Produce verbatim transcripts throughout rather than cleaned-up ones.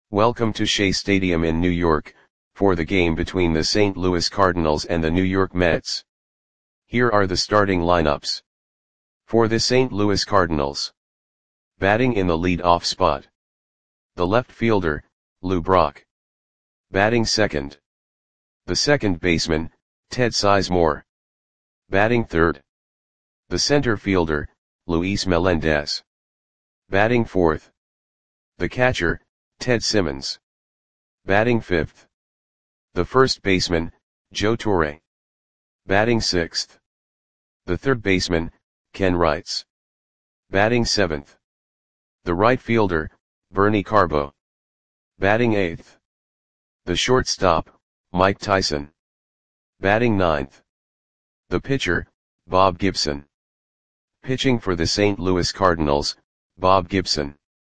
Welcome to Shea Stadium in New York, for the game between the Saint Louis Cardinals and the New York Mets. Here are the starting lineups. For the Saint Louis Cardinals. Batting in the lead-off spot. The left fielder, Lou Brock. Batting second. The second baseman, Ted Sizemore. Batting third. The center fielder, Luis Melendez. Batting fourth. The catcher, Ted Simmons. Batting fifth. The first baseman, Joe Torre. Batting sixth. The third baseman, Ken Wrights. Batting seventh. The right fielder, Bernie Carbo. Batting eighth. The shortstop, Mike Tyson. Batting ninth. The pitcher, Bob Gibson. Pitching for the Saint Louis Cardinals, Bob Gibson.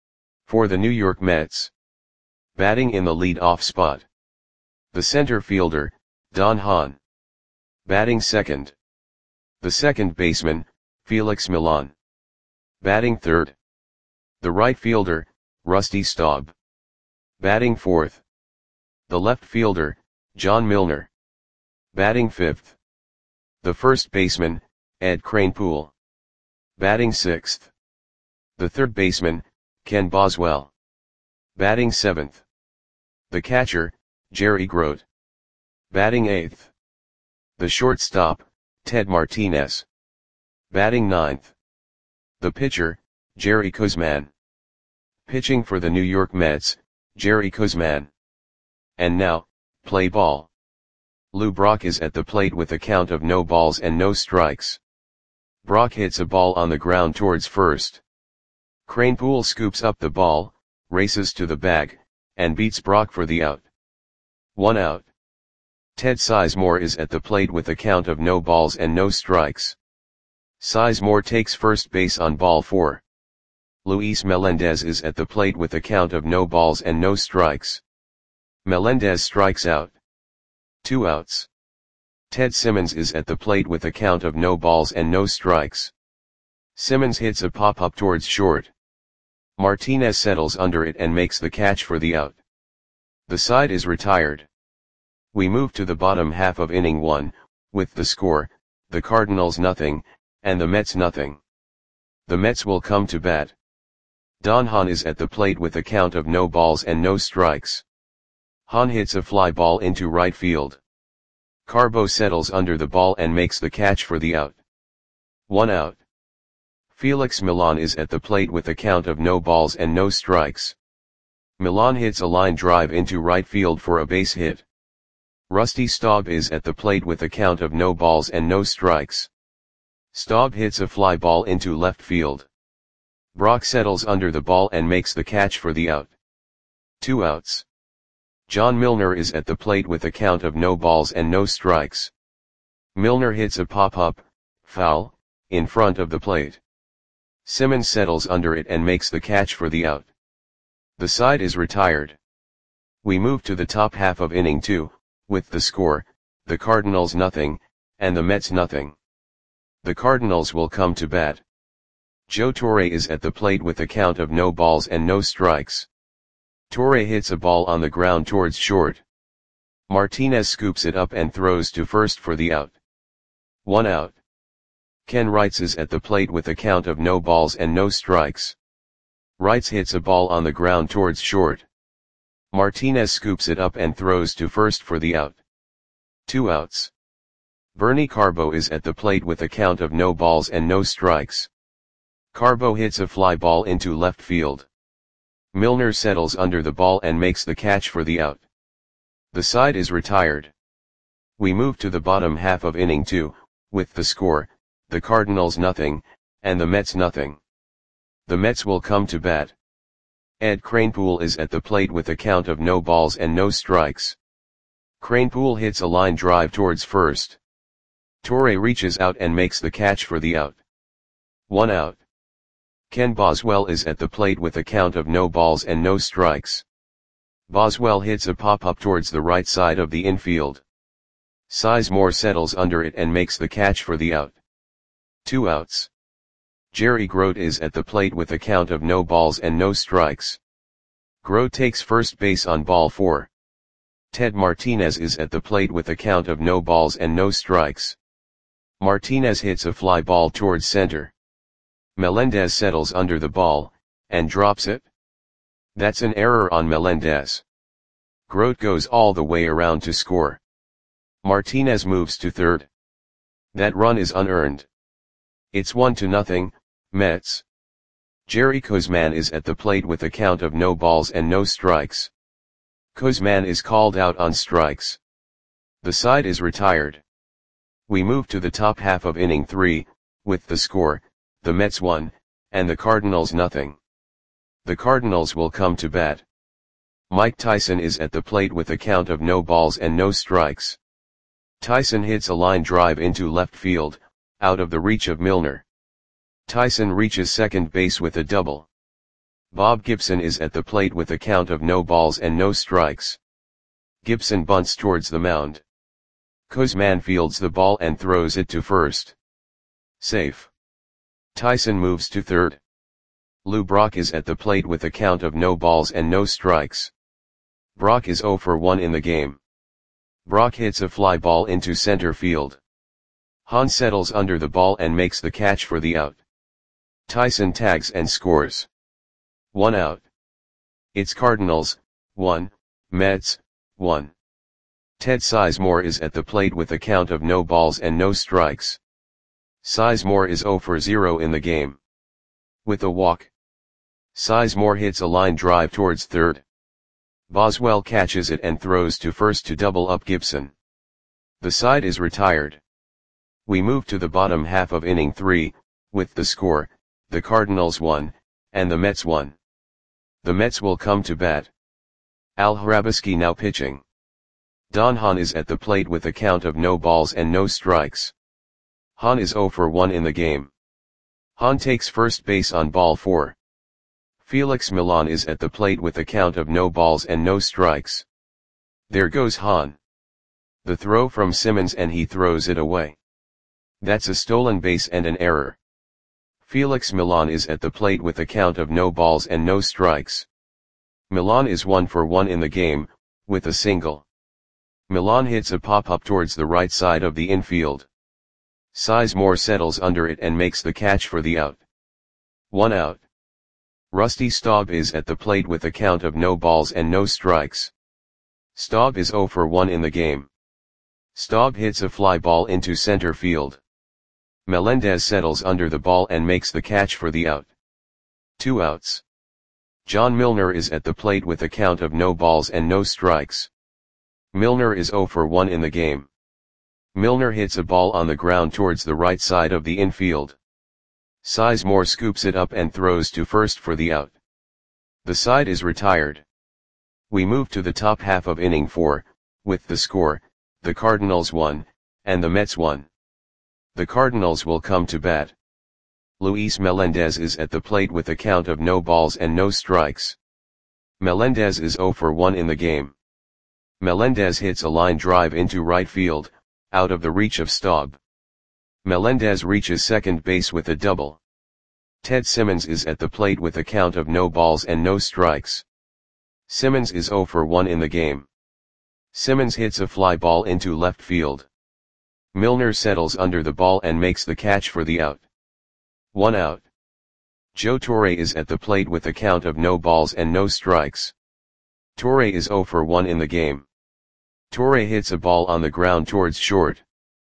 For the New York Mets. Batting in the lead-off spot. The center fielder, Don Hahn. Batting second. The second baseman, Felix Millan. Batting third. The right fielder, Rusty Staub. Batting fourth. The left fielder, John Milner. Batting fifth. The first baseman, Ed Kranepool. Batting sixth. The third baseman, Ken Boswell. Batting seventh. The catcher, Jerry Grote. Batting eighth. The shortstop, Ted Martinez. Batting ninth. The pitcher, Jerry Koosman. Pitching for the New York Mets, Jerry Koosman. And now, play ball. Lou Brock is at the plate with a count of no balls and no strikes. Brock hits a ball on the ground towards first. Kranepool scoops up the ball, races to the bag, and beats Brock for the out. One out. Ted Sizemore is at the plate with a count of no balls and no strikes. Sizemore takes first base on ball four. Luis Melendez is at the plate with a count of no balls and no strikes. Melendez strikes out. Two outs. Ted Simmons is at the plate with a count of no balls and no strikes. Simmons hits a pop-up towards short. Martinez settles under it and makes the catch for the out. The side is retired. We move to the bottom half of inning one, with the score, the Cardinals nothing, and the Mets nothing. The Mets will come to bat. Don Hahn is at the plate with a count of no balls and no strikes. Hahn hits a fly ball into right field. Carbo settles under the ball and makes the catch for the out. One out. Felix Millan is at the plate with a count of no balls and no strikes. Millan hits a line drive into right field for a base hit. Rusty Staub is at the plate with a count of no balls and no strikes. Staub hits a fly ball into left field. Brock settles under the ball and makes the catch for the out. Two outs. John Milner is at the plate with a count of no balls and no strikes. Milner hits a pop-up, foul, in front of the plate. Simmons settles under it and makes the catch for the out. The side is retired. We move to the top half of inning two, with the score, the Cardinals nothing, and the Mets nothing. The Cardinals will come to bat. Joe Torre is at the plate with a count of no balls and no strikes. Torre hits a ball on the ground towards short. Martinez scoops it up and throws to first for the out. One out. Ken Wrights is at the plate with a count of no balls and no strikes. Wrights hits a ball on the ground towards short. Martinez scoops it up and throws to first for the out. Two outs. Bernie Carbo is at the plate with a count of no balls and no strikes. Carbo hits a fly ball into left field. Milner settles under the ball and makes the catch for the out. The side is retired. We move to the bottom half of inning two, with the score, the Cardinals nothing, and the Mets nothing. The Mets will come to bat. Ed Kranepool is at the plate with a count of no balls and no strikes. Kranepool hits a line drive towards first. Torre reaches out and makes the catch for the out. One out. Ken Boswell is at the plate with a count of no balls and no strikes. Boswell hits a pop-up towards the right side of the infield. Sizemore settles under it and makes the catch for the out. Two outs. Jerry Grote is at the plate with a count of no balls and no strikes. Grote takes first base on ball four. Ted Martinez is at the plate with a count of no balls and no strikes. Martinez hits a fly ball towards center. Melendez settles under the ball, and drops it. That's an error on Melendez. Grote goes all the way around to score. Martinez moves to third. That run is unearned. It's one to nothing, Mets. Jerry Koosman is at the plate with a count of no balls and no strikes. Koosman is called out on strikes. The side is retired. We move to the top half of inning three, with the score, the Mets one, and the Cardinals nothing. The Cardinals will come to bat. Mike Tyson is at the plate with a count of no balls and no strikes. Tyson hits a line drive into left field, out of the reach of Milner. Tyson reaches second base with a double. Bob Gibson is at the plate with a count of no balls and no strikes. Gibson bunts towards the mound. Koosman fields the ball and throws it to first. Safe. Tyson moves to third. Lou Brock is at the plate with a count of no balls and no strikes. Brock is oh for one in the game. Brock hits a fly ball into center field. Hahn settles under the ball and makes the catch for the out. Tyson tags and scores. One out. It's Cardinals, one, Mets, one. Ted Sizemore is at the plate with a count of no balls and no strikes. Sizemore is oh for zero in the game. With a walk. Sizemore hits a line drive towards third. Boswell catches it and throws to first to double up Gibson. The side is retired. We move to the bottom half of inning three, with the score, the Cardinals one, and the Mets one. The Mets will come to bat. Al Hrabosky now pitching. Don Hahn is at the plate with a count of no balls and no strikes. Hahn is oh for one in the game. Hahn takes first base on ball four. Felix Millan is at the plate with a count of no balls and no strikes. There goes Hahn. The throw from Simmons and he throws it away. That's a stolen base and an error. Felix Millan is at the plate with a count of no balls and no strikes. Millan is one for one in the game, with a single. Millan hits a pop-up towards the right side of the infield. Sizemore settles under it and makes the catch for the out. One out. Rusty Staub is at the plate with a count of no balls and no strikes. Staub is oh for one in the game. Staub hits a fly ball into center field. Melendez settles under the ball and makes the catch for the out. Two outs. John Milner is at the plate with a count of no balls and no strikes. Milner is oh for one in the game. Milner hits a ball on the ground towards the right side of the infield. Sizemore scoops it up and throws to first for the out. The side is retired. We move to the top half of inning four, with the score, the Cardinals one, and the Mets one. The Cardinals will come to bat. Luis Melendez is at the plate with a count of no balls and no strikes. Melendez is oh for one in the game. Melendez hits a line drive into right field, out of the reach of Staub. Melendez reaches second base with a double. Ted Simmons is at the plate with a count of no balls and no strikes. Simmons is oh for one in the game. Simmons hits a fly ball into left field. Milner settles under the ball and makes the catch for the out. One out. Joe Torre is at the plate with a count of no balls and no strikes. Torre is oh for one in the game. Torre hits a ball on the ground towards short.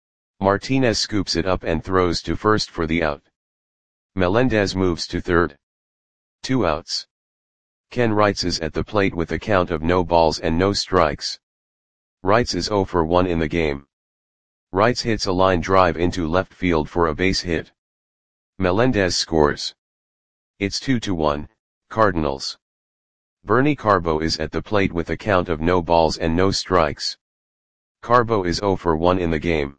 Martinez scoops it up and throws to first for the out. Melendez moves to third. Two outs. Ken Wrights is at the plate with a count of no balls and no strikes. Wrights is oh for one in the game. Wrights hits a line drive into left field for a base hit. Melendez scores. It's two to one, Cardinals. Bernie Carbo is at the plate with a count of no balls and no strikes. Carbo is oh for one in the game.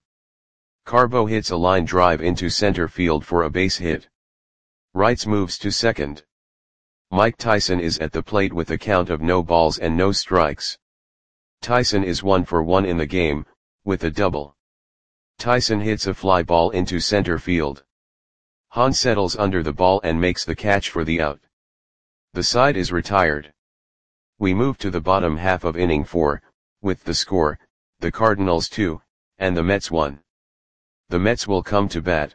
Carbo hits a line drive into center field for a base hit. Wrights moves to second. Mike Tyson is at the plate with a count of no balls and no strikes. Tyson is one for one in the game, with a double. Tyson hits a fly ball into center field. Hahn settles under the ball and makes the catch for the out. The side is retired. We move to the bottom half of inning four, with the score, the Cardinals two, and the Mets one. The Mets will come to bat.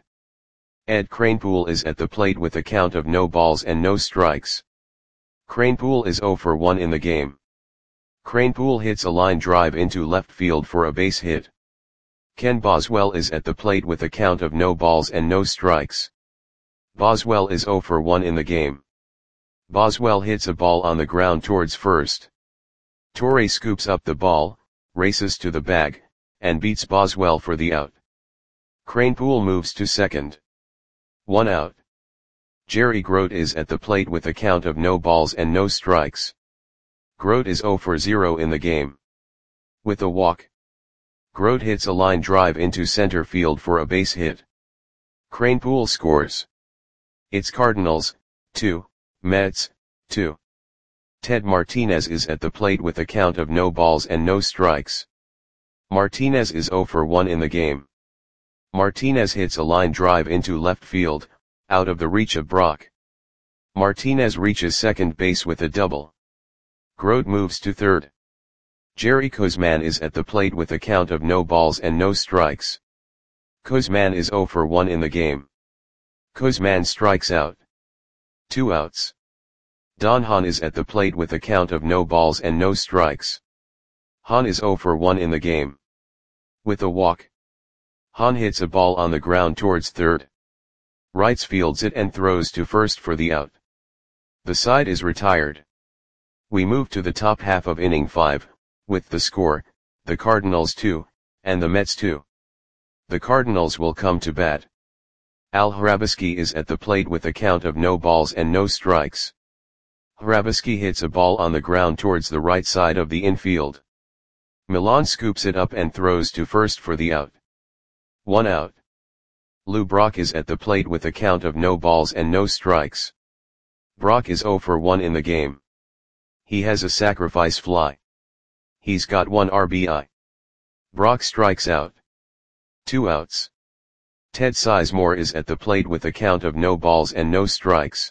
Ed Kranepool is at the plate with a count of no balls and no strikes. Kranepool is oh for one in the game. Kranepool hits a line drive into left field for a base hit. Ken Boswell is at the plate with a count of no balls and no strikes. Boswell is oh for one in the game. Boswell hits a ball on the ground towards first. Torre scoops up the ball, races to the bag, and beats Boswell for the out. Kranepool moves to second. One out. Jerry Grote is at the plate with a count of no balls and no strikes. Grote is oh for zero in the game. With a walk, Grote hits a line drive into center field for a base hit. Kranepool scores. It's Cardinals, two, Mets, two. Ted Martinez is at the plate with a count of no balls and no strikes. Martinez is oh for one in the game. Martinez hits a line drive into left field, out of the reach of Brock. Martinez reaches second base with a double. Grote moves to third. Jerry Koosman is at the plate with a count of no balls and no strikes. Koosman is oh for one in the game. Koosman strikes out. Two outs. Don Hahn is at the plate with a count of no balls and no strikes. Hahn is oh for one in the game. With a walk, Hahn hits a ball on the ground towards third. Wrights fields it and throws to first for the out. The side is retired. We move to the top half of inning five, with the score, the Cardinals two, and the Mets two. The Cardinals will come to bat. Al Hrabosky is at the plate with a count of no balls and no strikes. Hrabosky hits a ball on the ground towards the right side of the infield. Milan scoops it up and throws to first for the out. One out. Lou Brock is at the plate with a count of no balls and no strikes. Brock is oh for one in the game. He has a sacrifice fly. He's got one R B I. Brock strikes out. Two outs. Ted Sizemore is at the plate with a count of no balls and no strikes.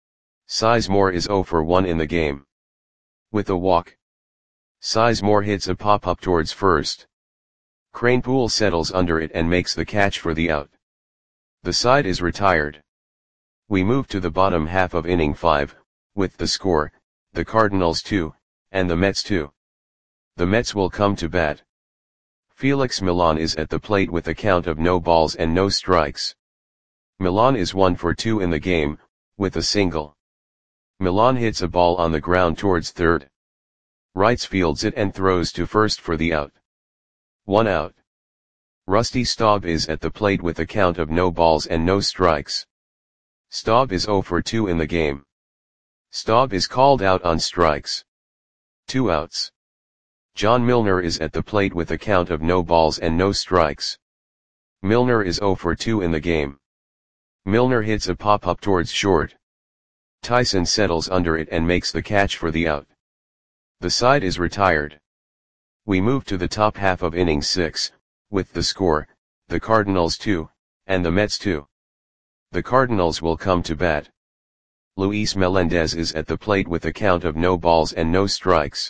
Sizemore is oh for one in the game. With a walk, Sizemore hits a pop-up towards first. Kranepool settles under it and makes the catch for the out. The side is retired. We move to the bottom half of inning five, with the score, the Cardinals two, and the Mets two. The Mets will come to bat. Felix Milan is at the plate with a count of no balls and no strikes. Milan is one for two in the game, with a single. Milan hits a ball on the ground towards third. Wrights fields it and throws to first for the out. One out. Rusty Staub is at the plate with a count of no balls and no strikes. Staub is oh for two in the game. Staub is called out on strikes. Two outs. John Milner is at the plate with a count of no balls and no strikes. Milner is oh for two in the game. Milner hits a pop-up towards short. Tyson settles under it and makes the catch for the out. The side is retired. We move to the top half of inning six, with the score, the Cardinals two, and the Mets two. The Cardinals will come to bat. Luis Melendez is at the plate with a count of no balls and no strikes.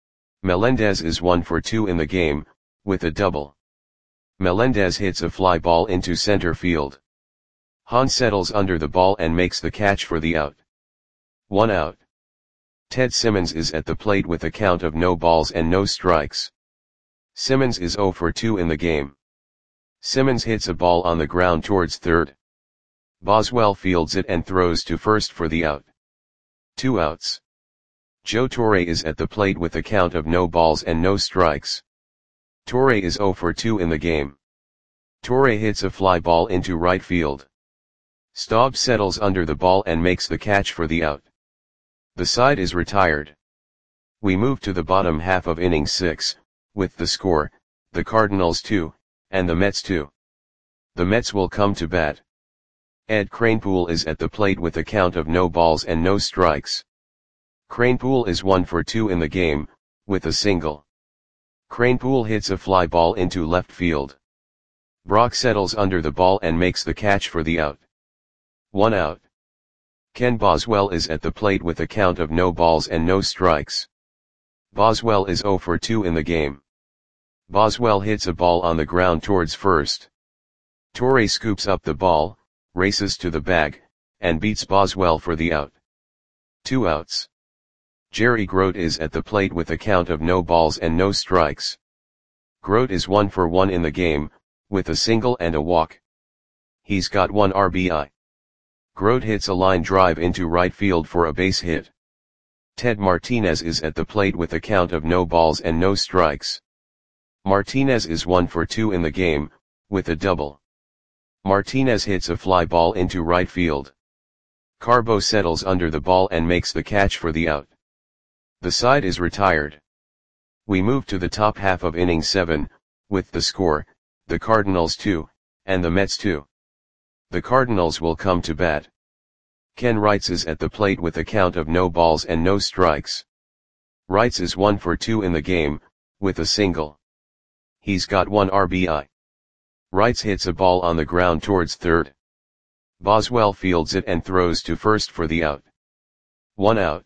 Melendez is one for two in the game, with a double. Melendez hits a fly ball into center field. Hahn settles under the ball and makes the catch for the out. One out. Ted Simmons is at the plate with a count of no balls and no strikes. Simmons is oh for two in the game. Simmons hits a ball on the ground towards third. Boswell fields it and throws to first for the out. Two outs. Joe Torre is at the plate with a count of no balls and no strikes. Torre is oh for two in the game. Torre hits a fly ball into right field. Staub settles under the ball and makes the catch for the out. The side is retired. We move to the bottom half of inning six, with the score, the Cardinals two, and the Mets two. The Mets will come to bat. Ed Kranepool is at the plate with a count of no balls and no strikes. Kranepool is one for two in the game, with a single. Kranepool hits a fly ball into left field. Brock settles under the ball and makes the catch for the out. One out. Ken Boswell is at the plate with a count of no balls and no strikes. Boswell is zero for two in the game. Boswell hits a ball on the ground towards first. Torre scoops up the ball, races to the bag, and beats Boswell for the out. Two outs. Jerry Grote is at the plate with a count of no balls and no strikes. Grote is one for one in the game, with a single and a walk. He's got one R B I. Grote hits a line drive into right field for a base hit. Ted Martinez is at the plate with a count of no balls and no strikes. Martinez is one for two in the game, with a double. Martinez hits a fly ball into right field. Carbo settles under the ball and makes the catch for the out. The side is retired. We move to the top half of inning seven, with the score, the Cardinals two, and the Mets two. The Cardinals will come to bat. Ken Wrights is at the plate with a count of no balls and no strikes. Wrights is one for two in the game, with a single. He's got one R B I. Wrights hits a ball on the ground towards third. Boswell fields it and throws to first for the out. One out.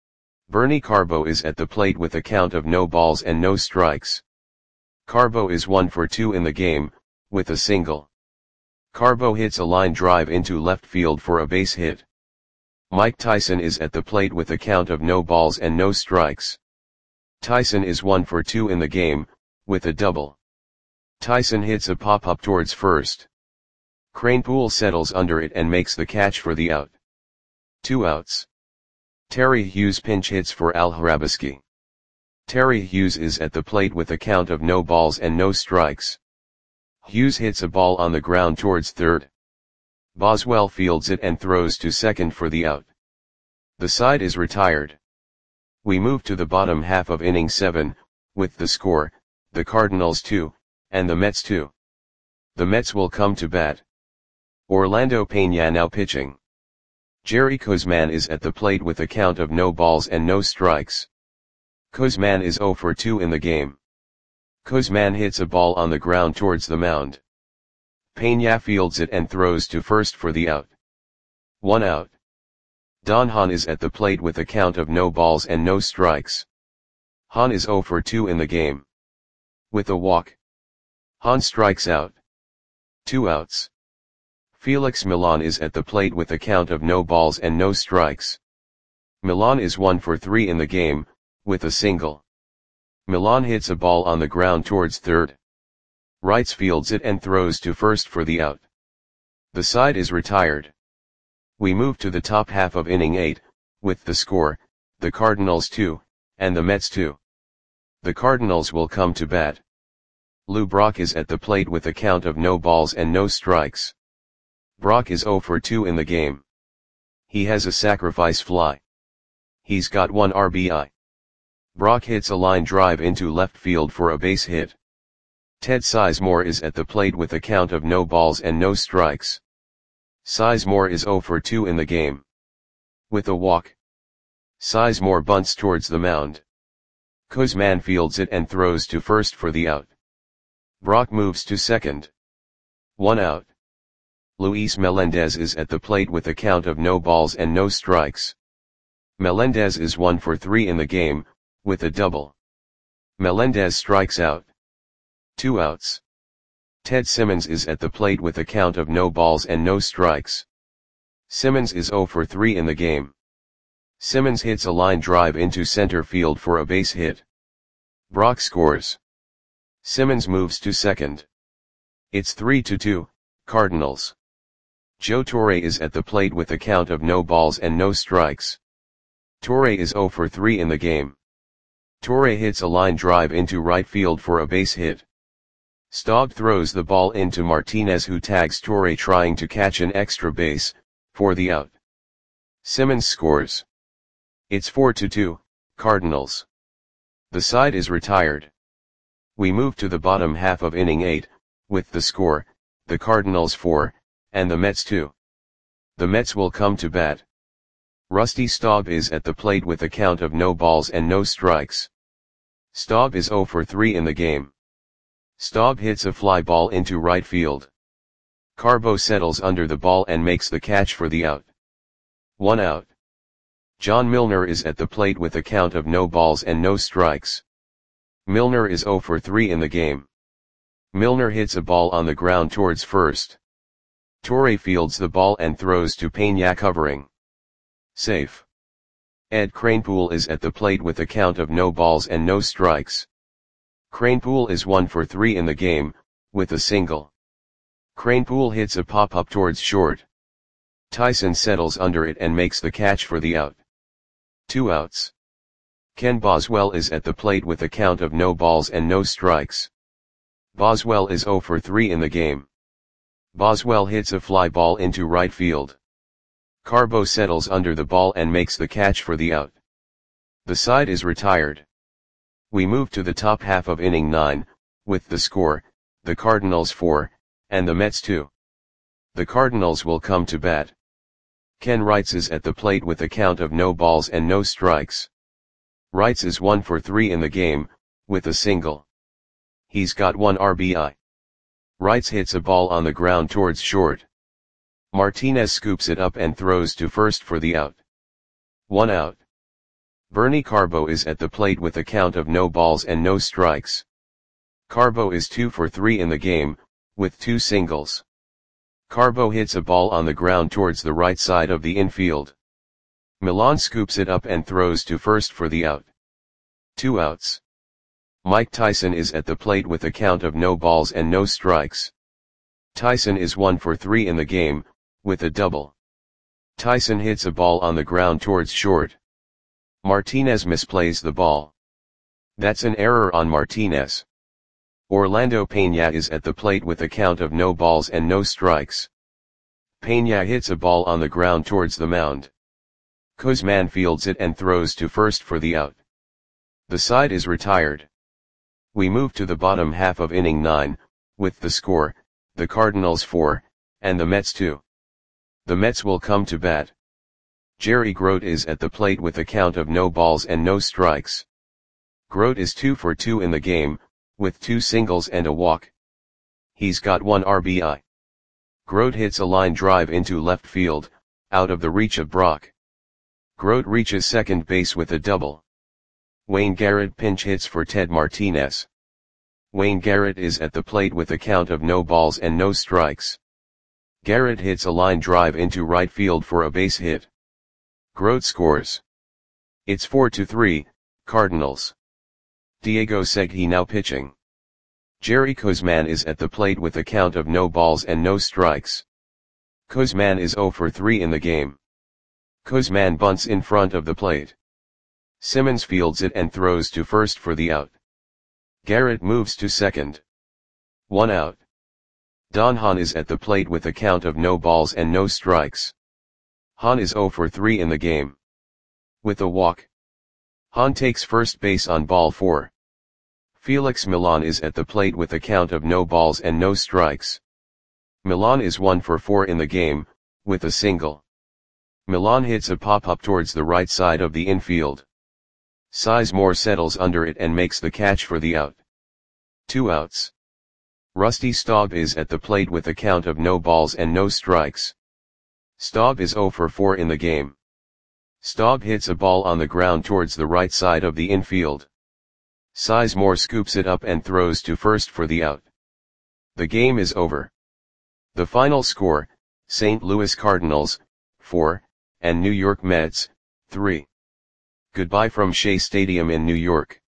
Bernie Carbo is at the plate with a count of no balls and no strikes. Carbo is one for two in the game, with a single. Carbo hits a line drive into left field for a base hit. Mike Tyson is at the plate with a count of no balls and no strikes. Tyson is one for two in the game, with a double. Tyson hits a pop-up towards first. Kranepool settles under it and makes the catch for the out. Two outs. Terry Hughes pinch hits for Al Hrabosky. Terry Hughes is at the plate with a count of no balls and no strikes. Hughes hits a ball on the ground towards third. Boswell fields it and throws to second for the out. The side is retired. We move to the bottom half of inning seven, with the score, the Cardinals two, and the Mets two. The Mets will come to bat. Orlando Peña now pitching. Jerry Koosman is at the plate with a count of no balls and no strikes. Koosman is zero for two in the game. Koosman hits a ball on the ground towards the mound. Peña fields it and throws to first for the out. One out. Don Hahn is at the plate with a count of no balls and no strikes. Hahn is zero for two in the game. With a walk. Hahn strikes out. Two outs. Felix Millan is at the plate with a count of no balls and no strikes. Millan is one for three in the game, with a single. Millan hits a ball on the ground towards third. Wrights fields it and throws to first for the out. The side is retired. We move to the top half of inning eight, with the score, the Cardinals two, and the Mets two. The Cardinals will come to bat. Lou Brock is at the plate with a count of no balls and no strikes. Brock is zero for two in the game. He has a sacrifice fly. He's got one R B I. Brock hits a line drive into left field for a base hit. Ted Sizemore is at the plate with a count of no balls and no strikes. Sizemore is zero for two in the game. With a walk. Sizemore bunts towards the mound. Koosman fields it and throws to first for the out. Brock moves to second. One out. Luis Melendez is at the plate with a count of no balls and no strikes. Melendez is one for three in the game, with a double. Melendez strikes out. Two outs. Ted Simmons is at the plate with a count of no balls and no strikes. Simmons is zero for three in the game. Simmons hits a line drive into center field for a base hit. Brock scores. Simmons moves to second. It's three to two, Cardinals. Joe Torre is at the plate with a count of no balls and no strikes. Torre is zero for three in the game. Torre hits a line drive into right field for a base hit. Staub throws the ball into Martinez, who tags Torre trying to catch an extra base, for the out. Simmons scores. It's four to two, Cardinals. The side is retired. We move to the bottom half of inning eight, with the score, the Cardinals four, and the Mets two. The Mets will come to bat. Rusty Staub is at the plate with a count of no balls and no strikes. Staub is zero for three in the game. Staub hits a fly ball into right field. Carbo settles under the ball and makes the catch for the out. One out. John Milner is at the plate with a count of no balls and no strikes. Milner is zero for three in the game. Milner hits a ball on the ground towards first. Torre fields the ball and throws to Peña covering. Safe. Ed Kranepool is at the plate with a count of no balls and no strikes. Kranepool is one for three in the game, with a single. Kranepool hits a pop-up towards short. Tyson settles under it and makes the catch for the out. Two outs. Ken Boswell is at the plate with a count of no balls and no strikes. Boswell is zero for three in the game. Boswell hits a fly ball into right field. Carbo settles under the ball and makes the catch for the out. The side is retired. We move to the top half of inning nine, with the score, the Cardinals four, and the Mets two. The Cardinals will come to bat. Ken Wrights is at the plate with a count of no balls and no strikes. Wrights is one for three in the game, with a single. He's got one R B I. Wrights hits a ball on the ground towards short. Martinez scoops it up and throws to first for the out. One out. Bernie Carbo is at the plate with a count of no balls and no strikes. Carbo is two for three in the game, with two singles. Carbo hits a ball on the ground towards the right side of the infield. Milan scoops it up and throws to first for the out. Two outs. Mike Tyson is at the plate with a count of no balls and no strikes. Tyson is one for three in the game, with a double. Tyson hits a ball on the ground towards short. Martinez misplays the ball. That's an error on Martinez. Orlando Peña is at the plate with a count of no balls and no strikes. Peña hits a ball on the ground towards the mound. Guzman fields it and throws to first for the out. The side is retired. We move to the bottom half of inning nine, with the score, the Cardinals four, and the Mets two. The Mets will come to bat. Jerry Grote is at the plate with a count of no balls and no strikes. Grote is two for two in the game, with two singles and a walk. He's got one R B I. Grote hits a line drive into left field, out of the reach of Brock. Grote reaches second base with a double. Wayne Garrett pinch hits for Ted Martinez. Wayne Garrett is at the plate with a count of no balls and no strikes. Garrett hits a line drive into right field for a base hit. Grote scores. It's four to three, Cardinals. Diego Segui now pitching. Jerry Guzman is at the plate with a count of no balls and no strikes. Guzman is zero for three in the game. Guzman bunts in front of the plate. Simmons fields it and throws to first for the out. Garrett moves to second. One out. Don Hahn is at the plate with a count of no balls and no strikes. Hahn is zero for three in the game. With a walk. Hahn takes first base on ball four. Felix Milan is at the plate with a count of no balls and no strikes. Milan is one for four in the game, with a single. Milan hits a pop-up towards the right side of the infield. Sizemore settles under it and makes the catch for the out. Two outs. Rusty Staub is at the plate with a count of no balls and no strikes. Staub is zero for four in the game. Staub hits a ball on the ground towards the right side of the infield. Sizemore scoops it up and throws to first for the out. The game is over. The final score, Saint Louis Cardinals, four, and New York Mets, three. Goodbye from Shea Stadium in New York.